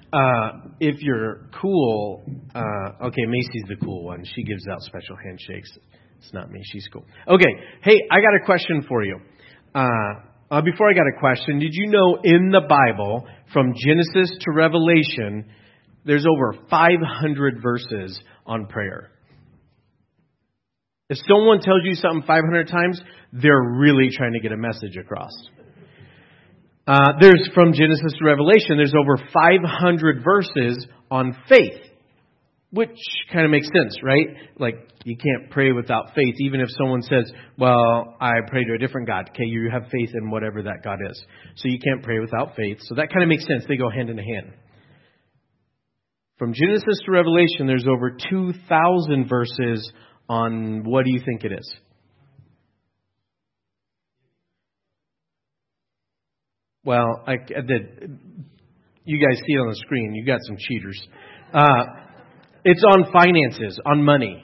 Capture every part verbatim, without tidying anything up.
Uh, if you're cool, uh, okay, Macy's the cool one. She gives out special handshakes. It's not me. She's cool. Okay. Hey, I got a question for you. Uh, uh, before I got a question, did you know in the Bible, from Genesis to Revelation, there's over five hundred verses on prayer? If someone tells you something five hundred times, they're really trying to get a message across. Uh, there's from Genesis to Revelation, there's over five hundred verses on faith, which kind of makes sense, right? Like, you can't pray without faith, even if someone says, well, I pray to a different God. Okay, you have faith in whatever that God is. So you can't pray without faith. So that kind of makes sense. They go hand in hand. From Genesis to Revelation, there's over two thousand verses on, what do you think it is? Well, I, I did. You guys see it on the screen. You got some cheaters. Uh, it's on finances, on money.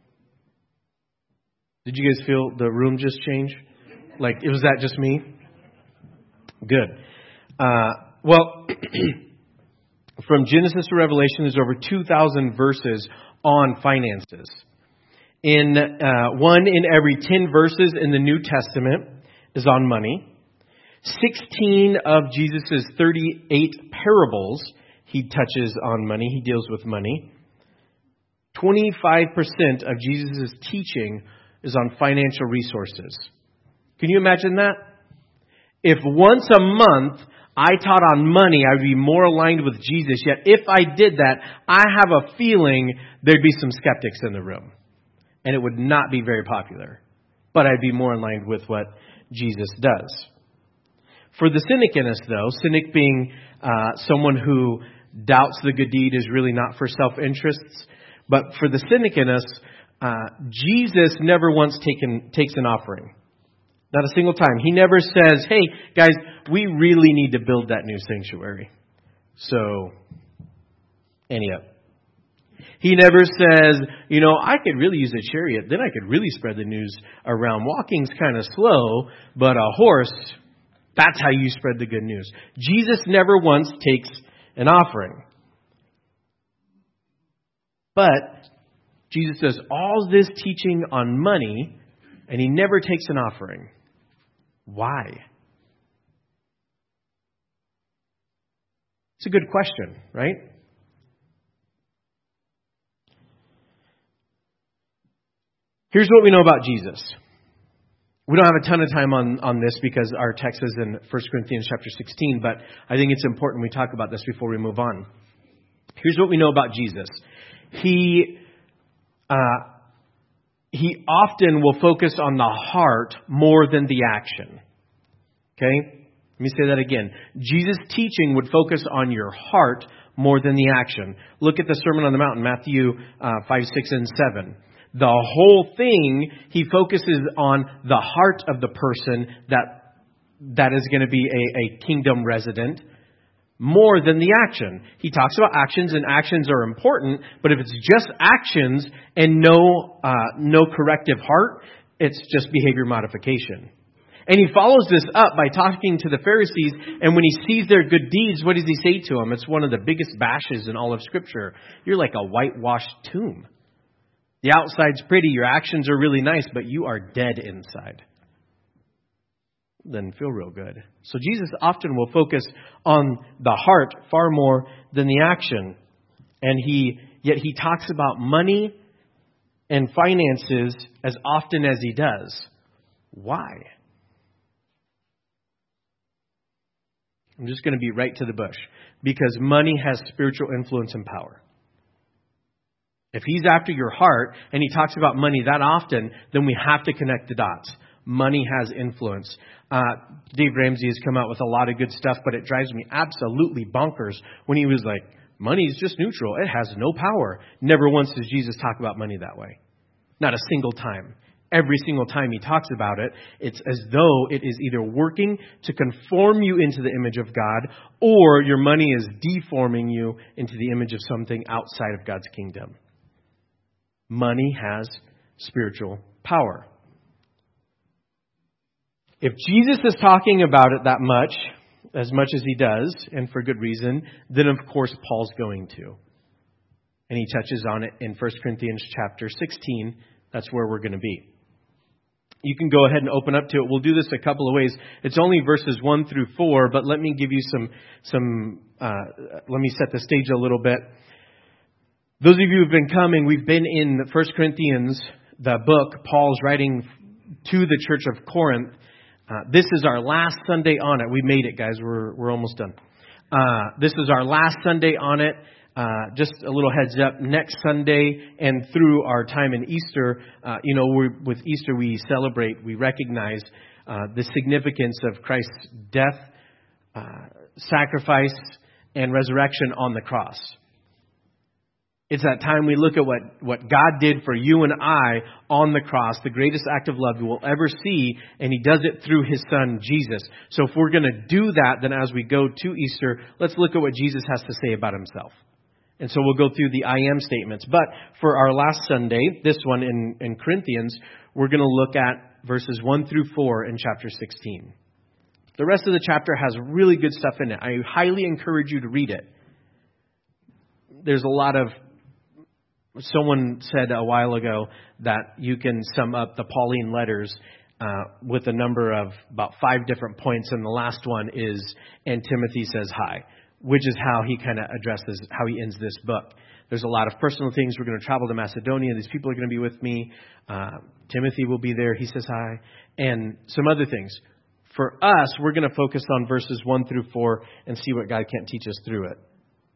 Did you guys feel the room just change? Like, was that just me? Good. Uh, well, from Genesis to Revelation, there's over two thousand verses on finances. In uh, one in every ten verses in the New Testament is on money. sixteen of Jesus' thirty-eight parables, he touches on money. He deals with money. twenty-five percent of Jesus' teaching is on financial resources. Can you imagine that? If once a month I taught on money, I would be more aligned with Jesus. Yet if I did that, I have a feeling there'd be some skeptics in the room. And it would not be very popular. But I'd be more aligned with what Jesus does. For the cynic in us, though, cynic being uh, someone who doubts the good deed is really not for self-interests. But for the cynic in us, uh, Jesus never once taken takes an offering. Not a single time. He never says, hey, guys, we really need to build that new sanctuary. So, ante up. He never says, you know, I could really use a chariot. Then I could really spread the news around. Walking's kind of slow, but a horse, that's how you spread the good news. Jesus never once takes an offering. But Jesus does all this teaching on money, and he never takes an offering. Why? It's a good question, right? Here's what we know about Jesus. We don't have a ton of time on, on this because our text is in First Corinthians chapter sixteen, but I think it's important we talk about this before we move on. Here's what we know about Jesus. He, uh, he often will focus on the heart more than the action. Okay? Let me say that again. Jesus' teaching would focus on your heart more than the action. Look at the Sermon on the Mount in Matthew uh, five, six, and seven. The whole thing, he focuses on the heart of the person that that is going to be a, a kingdom resident more than the action. He talks about actions, and actions are important, but if it's just actions and no uh, no corrective heart, it's just behavior modification. And he follows this up by talking to the Pharisees, and when he sees their good deeds, what does he say to them? It's one of the biggest bashes in all of Scripture. You're like a whitewashed tomb. The outside's pretty, your actions are really nice, but you are dead inside. Doesn't feel real good. So Jesus often will focus on the heart far more than the action. And he, yet he talks about money and finances as often as he does. Why? I'm just going to be right to the bush. Because money has spiritual influence and power. If he's after your heart and he talks about money that often, then we have to connect the dots. Money has influence. Uh, Dave Ramsey has come out with a lot of good stuff, but it drives me absolutely bonkers when he was like, money is just neutral. It has no power. Never once does Jesus talk about money that way. Not a single time. Every single time he talks about it, it's as though it is either working to conform you into the image of God, or your money is deforming you into the image of something outside of God's kingdom. Money has spiritual power. If Jesus is talking about it that much, as much as he does, and for good reason, then of course Paul's going to. And he touches on it in First Corinthians chapter sixteen. That's where we're going to be. You can go ahead and open up to it. We'll do this a couple of ways. It's only verses one through four, but let me give you some, some. Uh, let me set the stage a little bit. Those of you who've been coming, we've been in First Corinthians, the book Paul's writing to the church of Corinth. Uh, this is our last Sunday on it. We made it, guys. We're we're almost done. Uh, this is our last Sunday on it. Uh, just a little heads up. Next Sunday and through our time in Easter, uh, you know, we're, with Easter we celebrate, we recognize uh, the significance of Christ's death, uh, sacrifice, and resurrection on the cross. It's that time we look at what, what God did for you and I on the cross, the greatest act of love you will ever see, and He does it through His Son, Jesus. So if we're going to do that, then as we go to Easter, let's look at what Jesus has to say about Himself. And so we'll go through the I am statements. But for our last Sunday, this one in, in Corinthians, we're going to look at verses one through four in chapter sixteen. The rest of the chapter has really good stuff in it. I highly encourage you to read it. There's a lot of... Someone said a while ago that you can sum up the Pauline letters uh, with a number of about five different points, and the last one is, and Timothy says hi, which is how he kind of addresses, how he ends this book. There's a lot of personal things. We're going to travel to Macedonia. These people are going to be with me. Uh, Timothy will be there. He says hi. And some other things. For us, we're going to focus on verses one through four and see what God can teach us through it.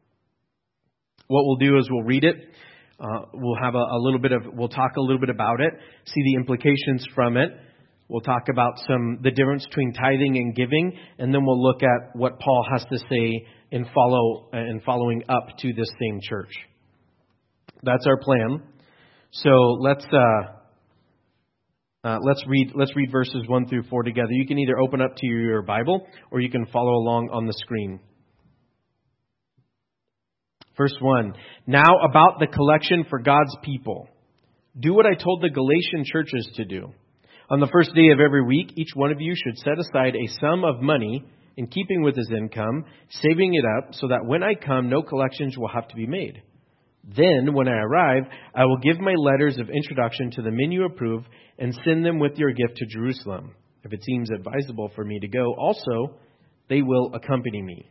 What we'll do is we'll read it. Uh, we'll have a, a little bit of, we'll talk a little bit about it, see the implications from it. We'll talk about some, the difference between tithing and giving, and then we'll look at what Paul has to say in follow, in following up to this same church. That's our plan. So let's, uh, uh, let's read, let's read verses one through four together. You can either open up to your Bible or you can follow along on the screen. Verse one, now about the collection for God's people. Do what I told the Galatian churches to do. On the first day of every week, each one of you should set aside a sum of money in keeping with his income, saving it up so that when I come, no collections will have to be made. Then, when I arrive, I will give my letters of introduction to the men you approve and send them with your gift to Jerusalem. If it seems advisable for me to go, also, they will accompany me.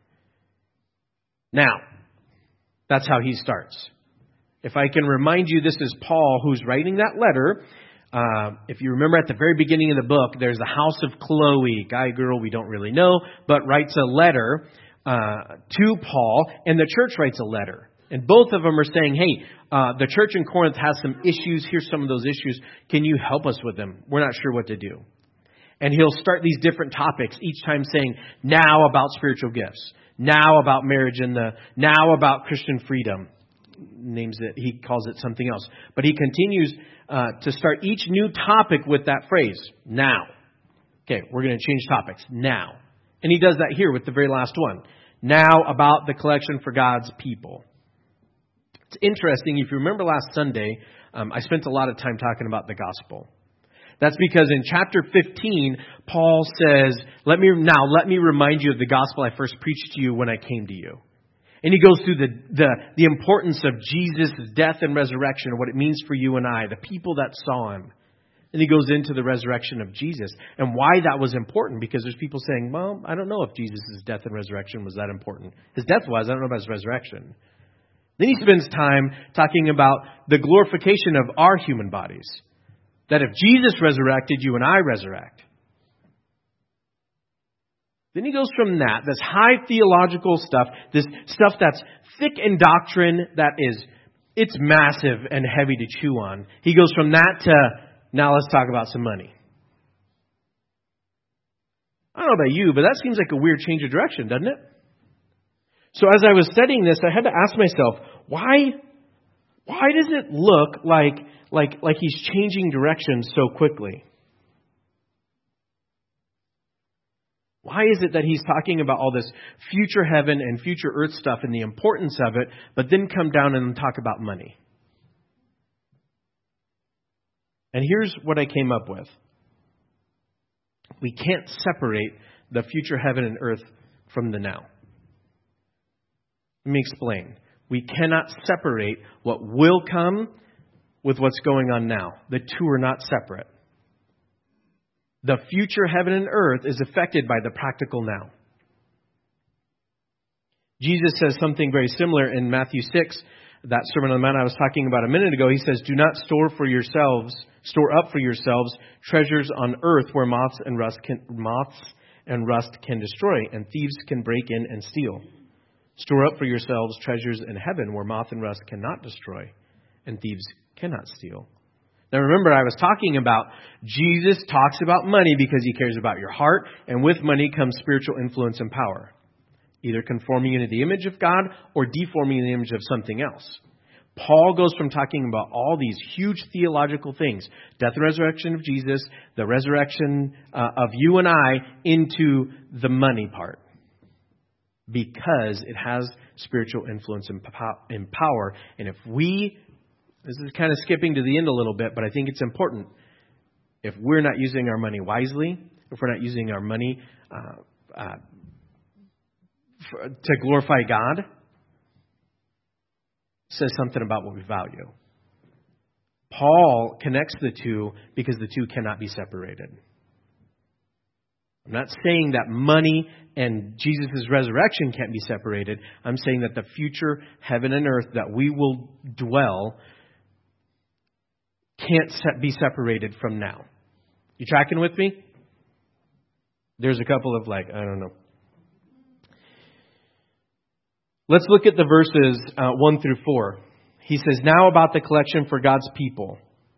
Now, that's how he starts. If I can remind you, this is Paul who's writing that letter. Uh, if you remember at the very beginning of the book, there's the house of Chloe, guy, girl, we don't really know, but writes a letter uh, to Paul, and the church writes a letter. And both of them are saying, hey, uh, the church in Corinth has some issues. Here's some of those issues. Can you help us with them? We're not sure what to do. And he'll start these different topics, each time saying, now about spiritual gifts. Now about marriage and the, now about Christian freedom. Names it, he calls it something else. But he continues uh, to start each new topic with that phrase, now. Okay, we're going to change topics, now. And he does that here with the very last one. Now about the collection for God's people. It's interesting, if you remember last Sunday, um, I spent a lot of time talking about the gospel. That's because in chapter fifteen, Paul says, "Let me now let me remind you of the gospel I first preached to you when I came to you." And he goes through the, the, the importance of Jesus' death and resurrection, and what it means for you and I, the people that saw him. And he goes into the resurrection of Jesus and why that was important, because there's people saying, well, I don't know if Jesus' death and resurrection was that important. His death was, I don't know about his resurrection. Then he spends time talking about the glorification of our human bodies. That if Jesus resurrected, you and I resurrect. Then he goes from that, this high theological stuff, this stuff that's thick in doctrine, that is, it's massive and heavy to chew on. He goes from that to, now let's talk about some money. I don't know about you, but that seems like a weird change of direction, doesn't it? So as I was studying this, I had to ask myself, why, why does it look like Like, like he's changing direction so quickly? Why is it that he's talking about all this future heaven and future earth stuff and the importance of it, but then come down and talk about money? And here's what I came up with. We can't separate the future heaven and earth from the now. Let me explain. We cannot separate what will come with what's going on now. The two are not separate. The future heaven and earth is affected by the practical now. Jesus says something very similar in Matthew six, that Sermon on the Mount I was talking about a minute ago. He says, "Do not store for yourselves, store up for yourselves treasures on earth where moths and rust can, moths and rust can destroy, and thieves can break in and steal. Store up for yourselves treasures in heaven where moth and rust cannot destroy, and thieves cannot steal." Now remember, I was talking about Jesus talks about money because he cares about your heart, and with money comes spiritual influence and power. Either conforming you into the image of God or deforming the image of something else. Paul goes from talking about all these huge theological things, death and resurrection of Jesus, the resurrection uh, of you and I, into the money part. Because it has spiritual influence and power. And if we, this is kind of skipping to the end a little bit, but I think it's important. If we're not using our money wisely, if we're not using our money uh, uh, for, to glorify God, it says something about what we value. Paul connects the two because the two cannot be separated. I'm not saying that money and Jesus' resurrection can't be separated. I'm saying that the future heaven and earth that we will dwell can't be separated from now. You tracking with me? There's a couple of like, I don't know. Let's look at the verses uh, one through four. He says, "Now about the collection for God's people."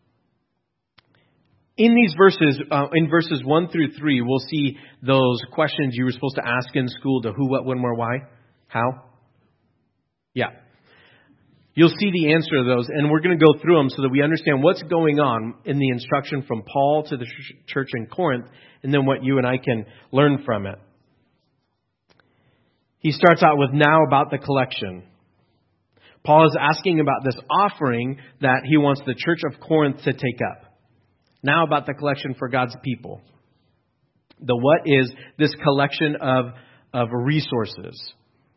In these verses, uh, in verses one through three, we'll see those questions you were supposed to ask in school: to who, what, when, where, why, how. Yeah. You'll see the answer to those, and we're going to go through them so that we understand what's going on in the instruction from Paul to the church in Corinth, and then what you and I can learn from it. He starts out with now about the collection. Paul is asking about this offering that he wants the church of Corinth to take up. Now about the collection for God's people. The what is this collection of, of resources.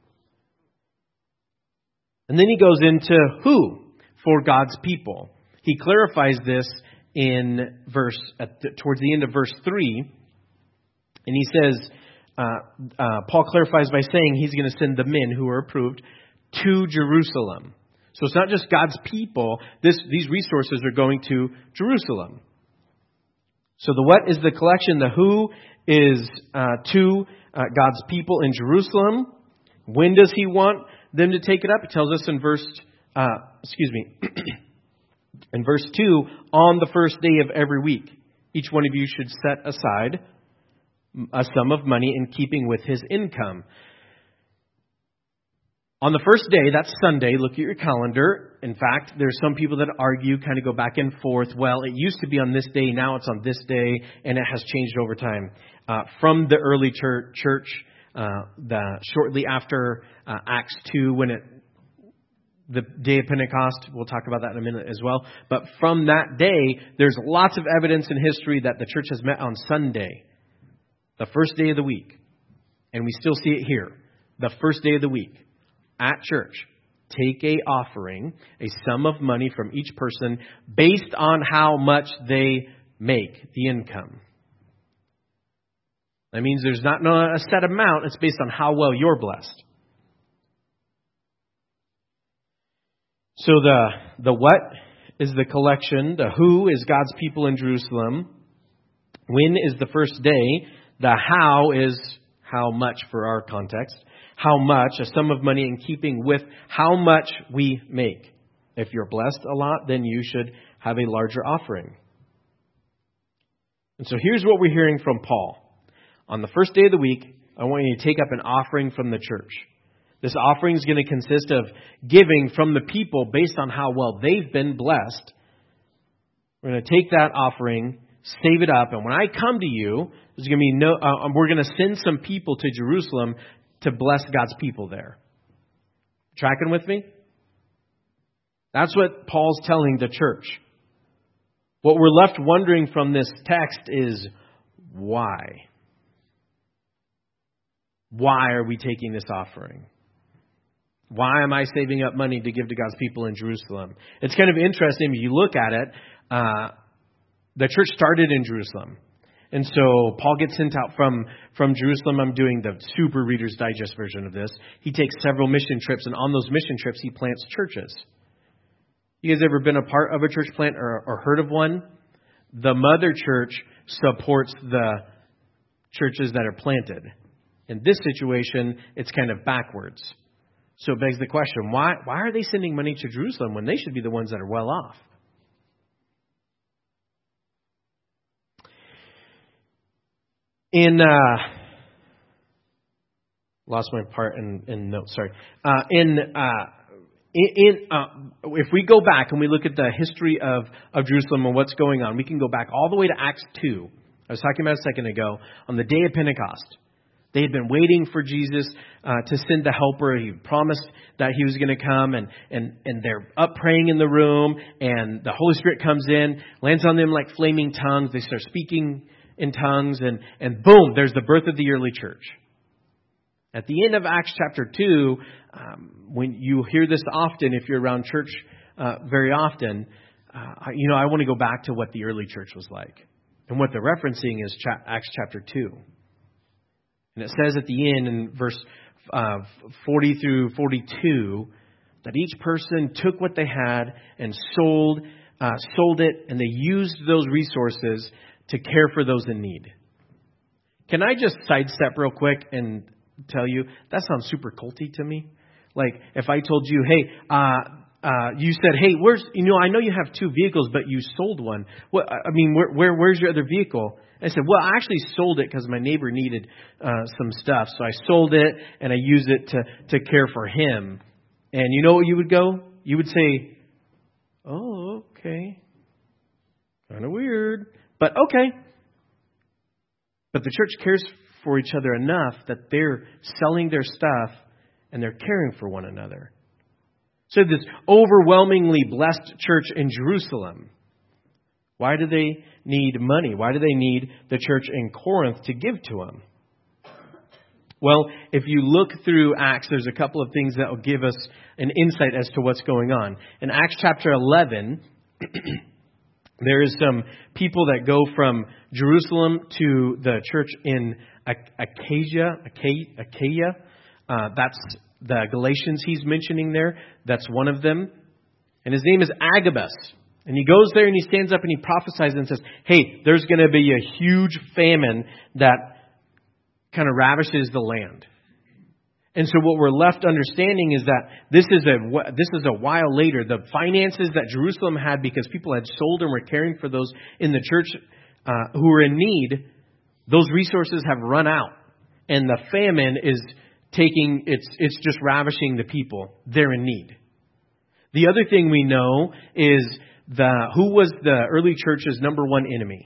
And then he goes into who for God's people. He clarifies this in verse at the, towards the end of verse three. And he says, uh, uh, Paul clarifies by saying he's going to send the men who are approved to Jerusalem. So it's not just God's people. This, these resources are going to Jerusalem. So the what is the collection. The who is uh, to uh, God's people in Jerusalem. When does he want them to take it up? It tells us in verse, uh, excuse me, in verse two, on the first day of every week, each one of you should set aside a sum of money in keeping with his income. On the first day, that's Sunday, look at your calendar. In fact, there's some people that argue, kind of go back and forth. Well, it used to be on this day, now it's on this day, and it has changed over time. Uh, from the early church, church uh, the shortly after uh, Acts two, when it the day of Pentecost, we'll talk about that in a minute as well. But from that day, there's lots of evidence in history that the church has met on Sunday, the first day of the week. And we still see it here, the first day of the week. At church, take a offering, a sum of money from each person based on how much they make, the income. That means there's not a set amount. It's based on how well you're blessed. So the, the what is the collection. The who is God's people in Jerusalem. When is the first day. The how is how much for our context. How much, a sum of money in keeping with how much we make. If you're blessed a lot, then you should have a larger offering. And so here's what we're hearing from Paul. On the first day of the week, I want you to take up an offering from the church. This offering is going to consist of giving from the people based on how well they've been blessed. We're going to take that offering, save it up, and when I come to you, there's going to be no. Uh, we're going to send some people to Jerusalem to bless God's people there. Tracking with me? That's what Paul's telling the church. What we're left wondering from this text is why? Why are we taking this offering? Why am I saving up money to give to God's people in Jerusalem? It's kind of interesting if you look at it. Uh, the church started in Jerusalem. And so Paul gets sent out from, from Jerusalem. I'm doing the super Reader's Digest version of this. He takes several mission trips, and on those mission trips, he plants churches. You guys ever been a part of a church plant or, or heard of one? The mother church supports the churches that are planted. In this situation, it's kind of backwards. So it begs the question, why, why are they sending money to Jerusalem when they should be the ones that are well off? In, uh, lost my part in, in notes, sorry. Uh, in, uh, in, in uh, if we go back and we look at the history of, of Jerusalem and what's going on, we can go back all the way to Acts two. I was talking about a second ago, on the day of Pentecost. They had been waiting for Jesus uh, to send the helper. He promised that he was going to come, and, and, and they're up praying in the room, and the Holy Spirit comes in, lands on them like flaming tongues. They start speaking in tongues, and, and boom, there's the birth of the early church. At the end of Acts chapter two, um, when you hear this often, if you're around church uh, very often, uh, you know, I want to go back to what the early church was like. And what they're referencing is cha- Acts chapter two. And it says at the end in verse uh, forty through forty-two that each person took what they had and sold uh, sold it, and they used those resources to care for those in need. Can I just sidestep real quick and tell you, that sounds super culty to me. Like if I told you, hey, uh, uh, you said, hey, where's, you know, I know you have two vehicles, but you sold one. What, I mean, where, where, where's your other vehicle? And I said, well, I actually sold it because my neighbor needed uh, some stuff. So I sold it and I used it to, to care for him. And you know what you would go? You would say, oh, okay. Kind of weird, but okay. But the church cares for each other enough that they're selling their stuff and they're caring for one another. So this overwhelmingly blessed church in Jerusalem, why do they need money? Why do they need the church in Corinth to give to them? Well, if you look through Acts, there's a couple of things that will give us an insight as to what's going on. In Acts chapter eleven, there is some people that go from Jerusalem to the church in Achaia. Achaia. Uh, that's the Galatians he's mentioning there. That's one of them. And his name is Agabus. And he goes there and he stands up and he prophesies and says, hey, there's going to be a huge famine that kind of ravishes the land. And so what we're left understanding is that this is a this is a while later. The finances that Jerusalem had because people had sold and were caring for those in the church uh, who were in need, those resources have run out. And the famine is taking, it's it's just ravishing the people. They're in need. The other thing we know is the who was the early church's number one enemy?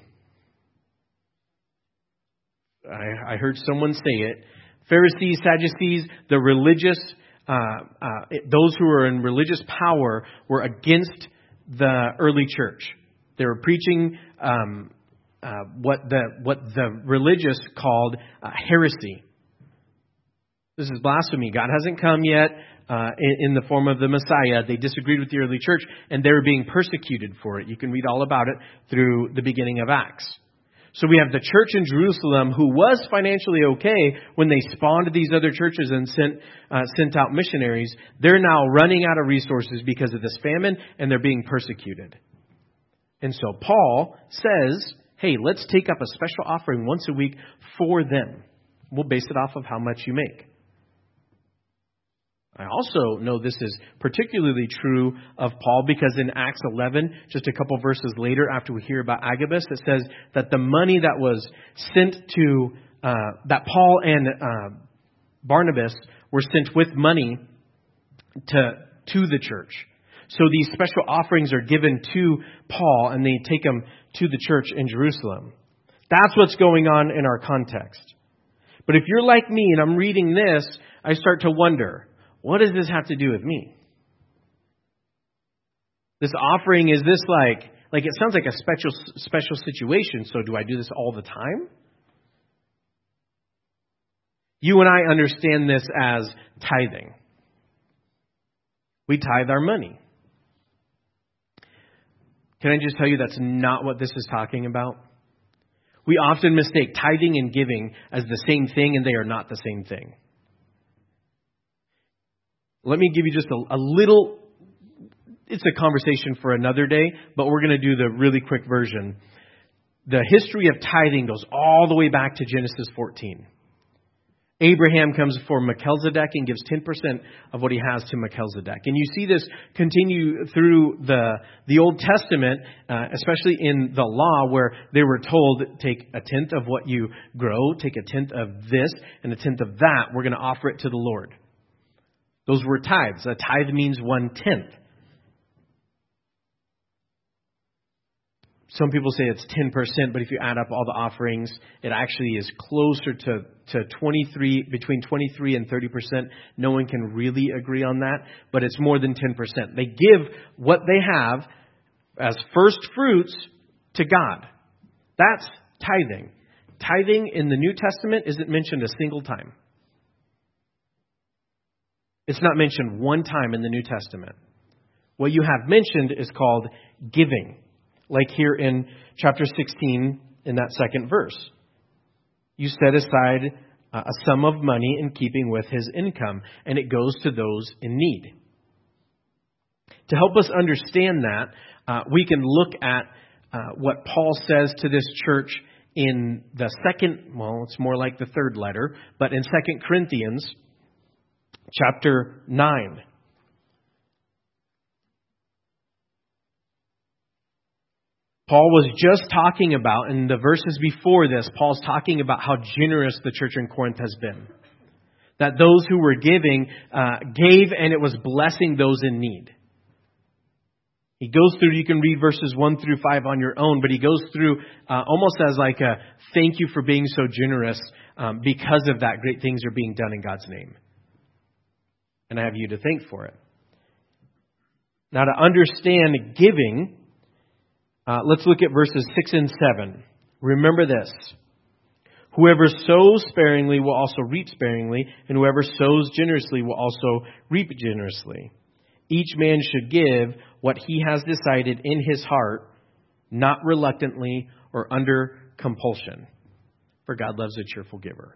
I, I heard someone say it. Pharisees, Sadducees, the religious, uh, uh, those who were in religious power were against the early church. They were preaching um, uh, what the what the religious called uh, heresy. This is blasphemy. God hasn't come yet uh, in, in the form of the Messiah. They disagreed with the early church, and they were being persecuted for it. You can read all about it through the beginning of Acts. So we have the church in Jerusalem who was financially okay when they spawned these other churches and sent uh, sent out missionaries. They're now running out of resources because of this famine, and they're being persecuted. And so Paul says, hey, let's take up a special offering once a week for them. We'll base it off of how much you make. I also know this is particularly true of Paul because in Acts eleven, just a couple verses later after we hear about Agabus, it says that the money that was sent to, uh, that Paul and uh, Barnabas were sent with money to to the church. So these special offerings are given to Paul and they take them to the church in Jerusalem. That's what's going on in our context. But if you're like me and I'm reading this, I start to wonder, what does this have to do with me? This offering, is this like, like it sounds like a special special situation, so do I do this all the time? You and I understand this as tithing. We tithe our money. Can I just tell you that's not what this is talking about? We often mistake tithing and giving as the same thing, and they are not the same thing. Let me give you just a, a little, it's a conversation for another day, but we're going to do the really quick version. The history of tithing goes all the way back to Genesis fourteen. Abraham comes before Melchizedek and gives ten percent of what he has to Melchizedek. And you see this continue through the, the Old Testament, uh, especially in the law, where they were told, take a tenth of what you grow, take a tenth of this, and a tenth of that. We're going to offer it to the Lord. Those were tithes. A tithe means one-tenth. Some people say it's ten percent, but if you add up all the offerings, it actually is closer to, to twenty-three, between twenty-three and thirty percent. No one can really agree on that, but it's more than ten percent. They give what they have as first fruits to God. That's tithing. Tithing in the New Testament isn't mentioned a single time. It's not mentioned one time in the New Testament. What you have mentioned is called giving. Like here in chapter sixteen, in that second verse. You set aside a sum of money in keeping with his income, and it goes to those in need. To help us understand that, uh, we can look at uh, what Paul says to this church in the second, well, it's more like the third letter, but in Second Corinthians chapter nine. Paul was just talking about, in the verses before this, Paul's talking about how generous the church in Corinth has been. That those who were giving, uh, gave and it was blessing those in need. He goes through, you can read verses one through five on your own, but he goes through uh, almost as like a thank you for being so generous. Um, because of that, great things are being done in God's name. And I have you to thank for it. Now, to understand giving, Uh, let's look at verses six and seven. Remember this. Whoever sows sparingly will also reap sparingly, and whoever sows generously will also reap generously. Each man should give what he has decided in his heart, not reluctantly or under compulsion. For God loves a cheerful giver.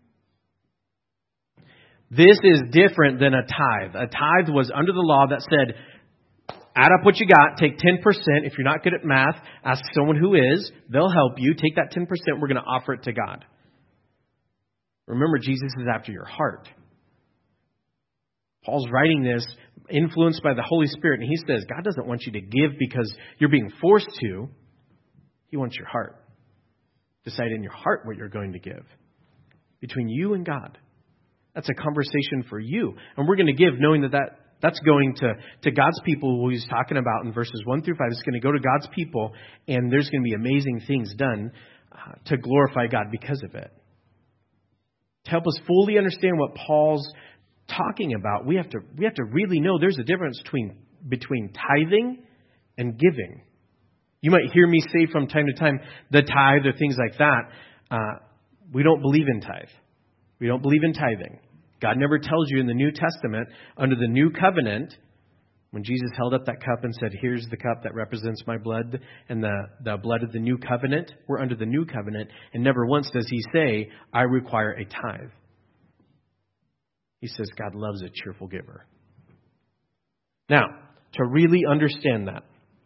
This is different than a tithe. A tithe was under the law that said, add up what you got, take ten percent. If you're not good at math, ask someone who is. They'll help you. Take that ten percent. We're going to offer it to God. Remember, Jesus is after your heart. Paul's writing this, influenced by the Holy Spirit, and he says, God doesn't want you to give because you're being forced to. He wants your heart. Decide in your heart what you're going to give. Between you and God. That's a conversation for you. And we're going to give knowing that, that That's going to, to God's people who he's talking about in verses one through five. It's going to go to God's people, and there's going to be amazing things done uh, to glorify God because of it. To help us fully understand what Paul's talking about, we have to we have to really know there's a difference between between tithing and giving. You might hear me say from time to time, the tithe or things like that. Uh, we don't believe in tithe. We don't believe in tithing. God never tells you in the New Testament, under the new covenant, when Jesus held up that cup and said, here's the cup that represents my blood and the, the blood of the new covenant, we're under the new covenant, and never once does he say, I require a tithe. He says God loves a cheerful giver. Now, to really understand that,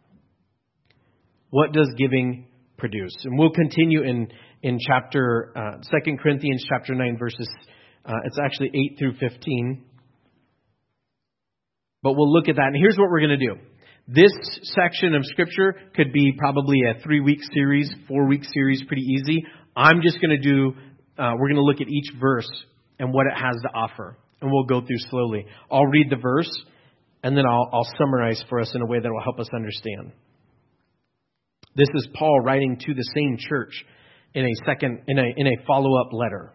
what does giving produce? And we'll continue in, in chapter, uh, Second Corinthians chapter nine, verses Uh, it's actually eight through fifteen. But we'll look at that. And here's what we're going to do. This section of Scripture could be probably a three-week series, four-week series, pretty easy. I'm just going to do, uh, we're going to look at each verse and what it has to offer. And we'll go through slowly. I'll read the verse, and then I'll, I'll summarize for us in a way that will help us understand. This is Paul writing to the same church in a second, in a, in a follow-up letter.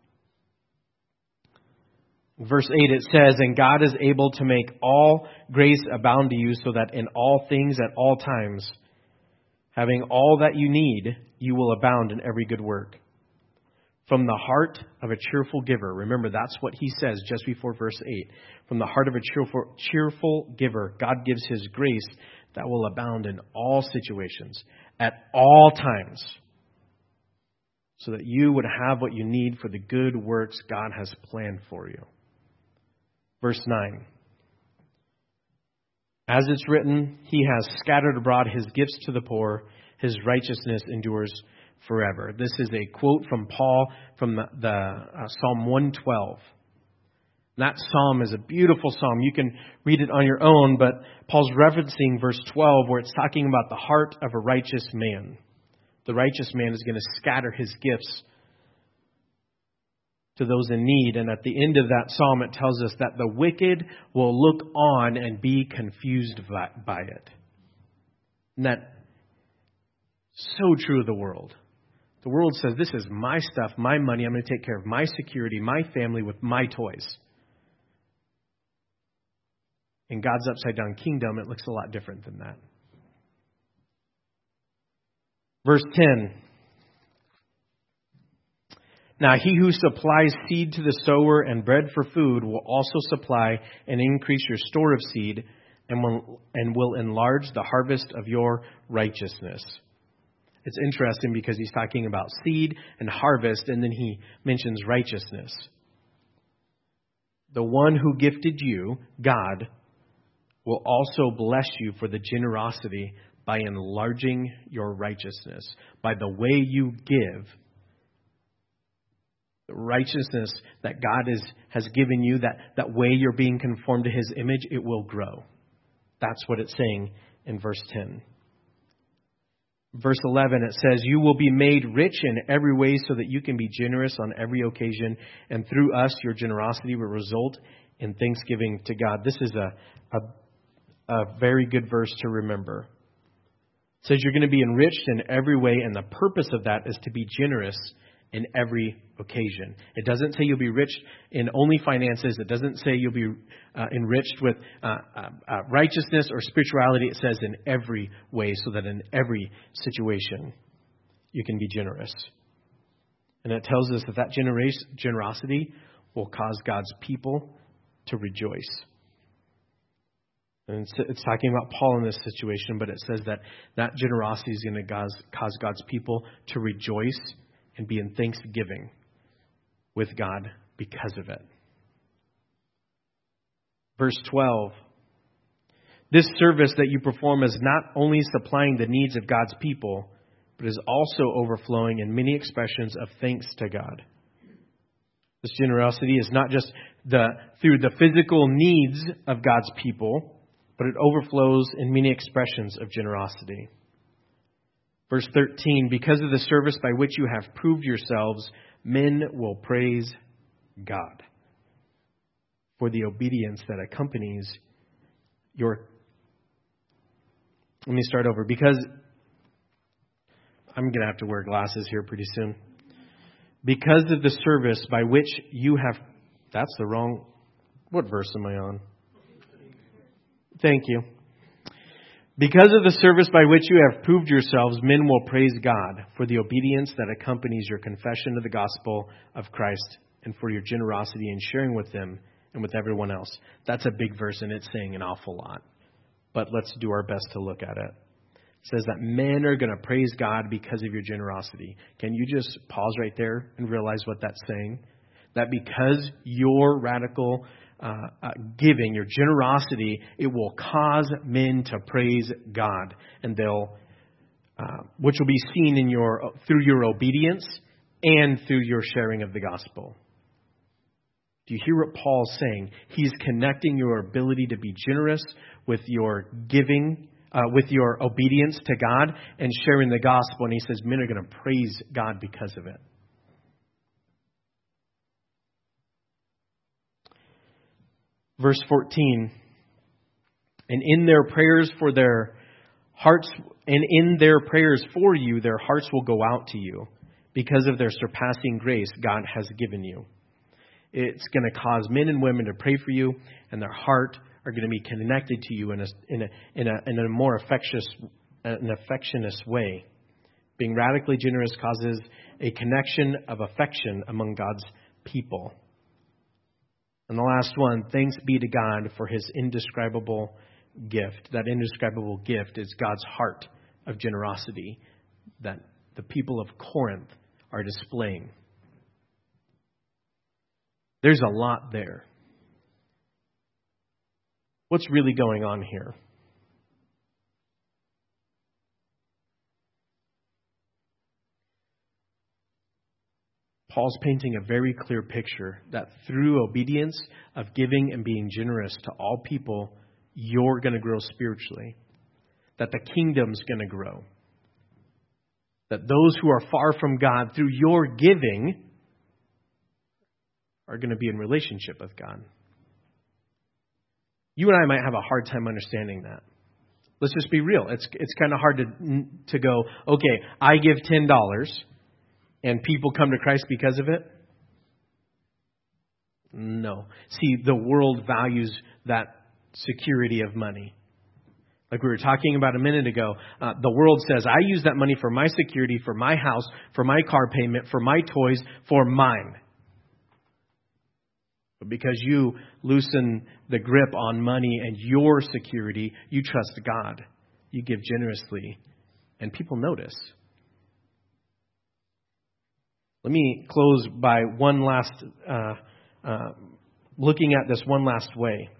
Verse eight, it says, and God is able to make all grace abound to you so that in all things at all times, having all that you need, you will abound in every good work. From the heart of a cheerful giver. Remember, that's what he says just before verse eight. From the heart of a cheerful, cheerful giver, God gives his grace that will abound in all situations, at all times, so that you would have what you need for the good works God has planned for you. Verse nine. As it's written, he has scattered abroad his gifts to the poor. His righteousness endures forever. This is a quote from Paul from the, the uh, Psalm one twelve. That psalm is a beautiful psalm. You can read it on your own, but Paul's referencing verse twelve where it's talking about the heart of a righteous man. The righteous man is going to scatter his gifts to those in need. And at the end of that psalm, it tells us that the wicked will look on and be confused by it. And that so true of the world. The world says, this is my stuff, my money. I'm going to take care of my security, my family with my toys. In God's upside down kingdom, it looks a lot different than that. Verse ten. Now he who supplies seed to the sower and bread for food will also supply and increase your store of seed and will, and will enlarge the harvest of your righteousness. It's interesting because he's talking about seed and harvest, and then he mentions righteousness. The one who gifted you, God, will also bless you for the generosity by enlarging your righteousness. By the way you give, the righteousness that God is, has given you, that, that way you're being conformed to his image, it will grow. That's what it's saying in verse ten. Verse eleven, it says, you will be made rich in every way so that you can be generous on every occasion. And through us, your generosity will result in thanksgiving to God. This is a, a, a very good verse to remember. It says you're going to be enriched in every way. And the purpose of that is to be generous in every occasion. It doesn't say you'll be rich in only finances. It doesn't say you'll be uh, enriched with uh, uh, uh, righteousness or spirituality. It says in every way, so that in every situation you can be generous. And it tells us that that generous, generosity will cause God's people to rejoice. And it's, it's talking about Paul in this situation, but it says that that generosity is going to cause, cause God's people to rejoice and be in thanksgiving with God because of it. Verse twelve. This service that you perform is not only supplying the needs of God's people, but is also overflowing in many expressions of thanks to God. This generosity is not just the through the physical needs of God's people, but it overflows in many expressions of generosity. Verse thirteen, because of the service by which you have proved yourselves, men will praise God for the obedience that accompanies your... Let me start over, because I'm going to have to wear glasses here pretty soon. Because of the service by which you have... That's the wrong... What verse am I on? Thank you. Because of the service by which you have proved yourselves, men will praise God for the obedience that accompanies your confession of the gospel of Christ and for your generosity in sharing with them and with everyone else. That's a big verse and it's saying an awful lot. But let's do our best to look at it. It says that men are going to praise God because of your generosity. Can you just pause right there and realize what that's saying? That because your radical Uh, uh, giving, your generosity, it will cause men to praise God, and they'll, uh, which will be seen in your through your obedience and through your sharing of the gospel. Do you hear what Paul's saying? He's connecting your ability to be generous with your giving, uh, with your obedience to God and sharing the gospel, and he says men are going to praise God because of it. Verse fourteen, and in their prayers for their hearts, and in their prayers for you, their hearts will go out to you because of their surpassing grace God has given you. It's going to cause men and women to pray for you, and their heart are going to be connected to you in a in a in a, in a more affectionate, an affectionate way Being radically generous causes a connection of affection among God's people. And the last one, thanks be to God for his indescribable gift. That indescribable gift is God's heart of generosity that the people of Corinth are displaying. There's a lot there. What's really going on here? Paul's painting a very clear picture that through obedience of giving and being generous to all people, you're going to grow spiritually. That the kingdom's going to grow. That those who are far from God, through your giving, are going to be in relationship with God. You and I might have a hard time understanding that. Let's just be real. It's it's kind of hard to to go, okay, I give ten dollars and people come to Christ because of it. No. See, the world values that security of money. Like we were talking about a minute ago, uh, the world says, I use that money for my security, for my house, for my car payment, for my toys, for mine. But because you loosen the grip on money and your security, you trust God. You give generously, and people notice. Let me close by one last, uh, uh, looking at this one last way.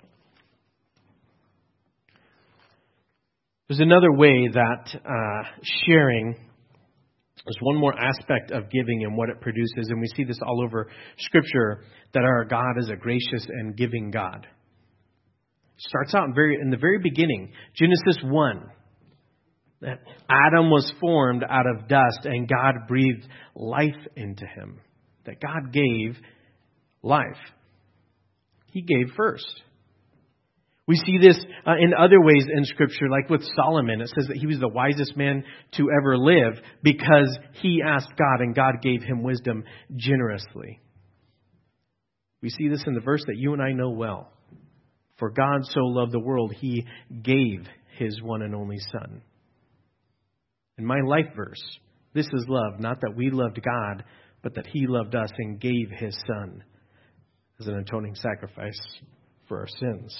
There's another way that uh, sharing, there's one more aspect of giving and what it produces, and we see this all over Scripture, that our God is a gracious and giving God. It starts out in, very, in the very beginning, Genesis one, that Adam was formed out of dust and God breathed life into him. That God gave life. He gave first. We see this uh, in other ways in Scripture, like with Solomon. It says that he was the wisest man to ever live because he asked God and God gave him wisdom generously. We see this in the verse that you and I know well. For God so loved the world, he gave his one and only Son. In my life verse, this is love, not that we loved God, but that he loved us and gave his Son as an atoning sacrifice for our sins.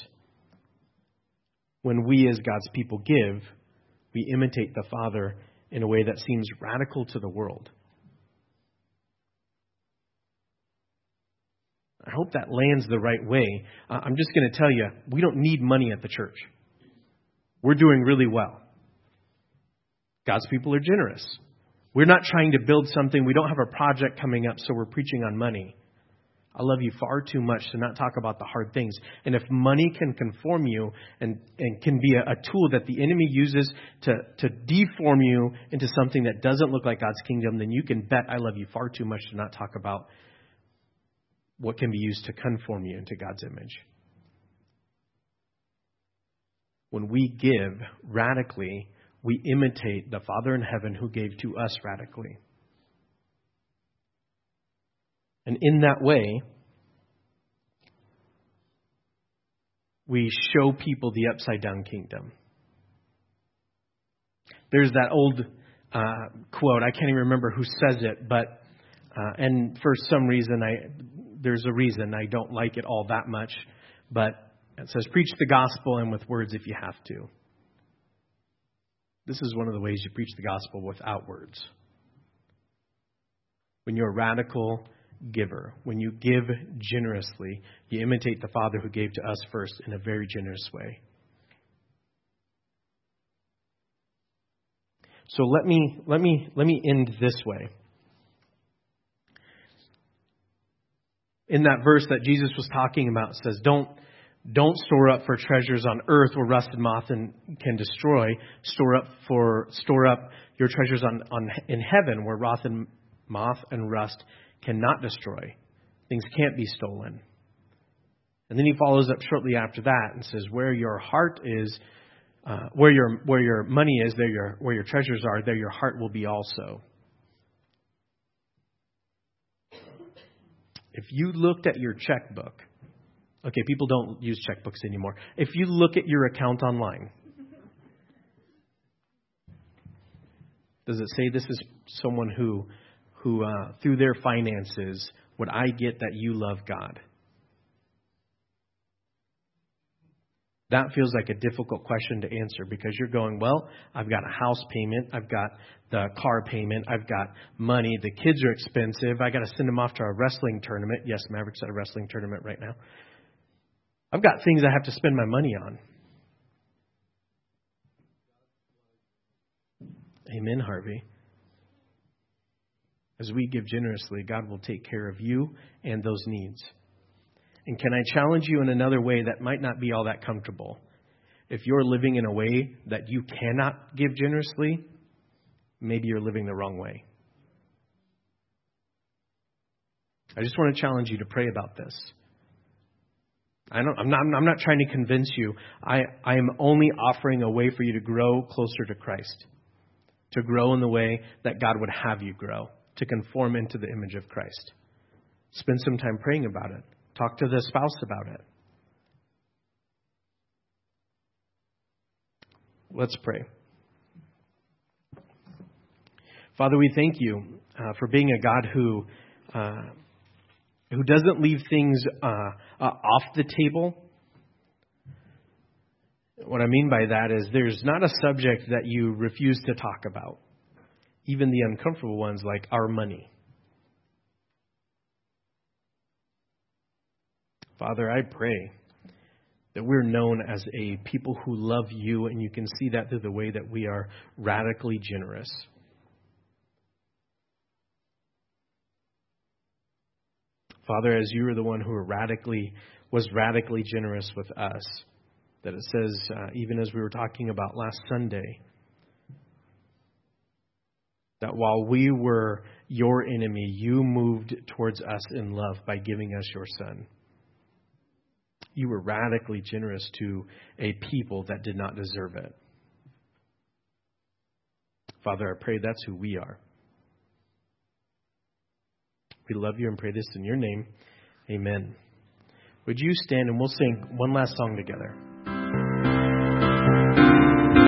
When we as God's people give, we imitate the Father in a way that seems radical to the world. I hope that lands the right way. Uh, I'm just going to tell you, we don't need money at the church. We're doing really well. God's people are generous. We're not trying to build something. We don't have a project coming up, so we're preaching on money. I love you far too much to not talk about the hard things. And if money can conform you and, and can be a, a tool that the enemy uses to, to deform you into something that doesn't look like God's kingdom, then you can bet I love you far too much to not talk about what can be used to conform you into God's image. When we give radically, we imitate the Father in heaven who gave to us radically. And in that way, we show people the upside down kingdom. There's that old uh, quote, I can't even remember who says it, but uh, and for some reason, I there's a reason I don't like it all that much, but it says, preach the gospel and with words if you have to. This is one of the ways you preach the gospel without words. When you're a radical giver, when you give generously, you imitate the Father who gave to us first in a very generous way. So let me let me let me end this way. In that verse that Jesus was talking about, it says, "Don't don't store up for treasures on earth where rust and moth and can destroy. Store up for store up your treasures on, on in heaven where wrath and moth and rust cannot destroy. Things can't be stolen." And then he follows up shortly after that and says, "Where your heart is, uh, where your where your money is, there your where your treasures are, there your heart will be also." If you looked at your checkbook, okay, people don't use checkbooks anymore. If you look at your account online, Does it say this is someone who, who uh, through their finances, would I get that you love God? That feels like a difficult question to answer because you're going, well, I've got a house payment. I've got the car payment. I've got money. The kids are expensive. I got to send them off to a wrestling tournament. Yes, Maverick's at a wrestling tournament right now. I've got things I have to spend my money on. Amen, Harvey. As we give generously, God will take care of you and those needs. And can I challenge you in another way that might not be all that comfortable? If you're living in a way that you cannot give generously, maybe you're living the wrong way. I just want to challenge you to pray about this. I don't, I'm not, I'm not trying to convince you. I, I am only offering a way for you to grow closer to Christ, to grow in the way that God would have you grow, to conform into the image of Christ. Spend some time praying about it. Talk to the spouse about it. Let's pray. Father, we thank you uh, for being a God who uh, who doesn't leave things uh, uh, off the table. What I mean by that is there's not a subject that you refuse to talk about, even the uncomfortable ones like our money. Father, I pray that we're known as a people who love you, and you can see that through the way that we are radically generous. Father, as you are the one who are radically was radically generous with us, that it says, uh, even as we were talking about last Sunday, that while we were your enemy, you moved towards us in love by giving us your Son. You were radically generous to a people that did not deserve it. Father, I pray that's who we are. We love you and pray this in your name. Amen. Would you stand and we'll sing one last song together.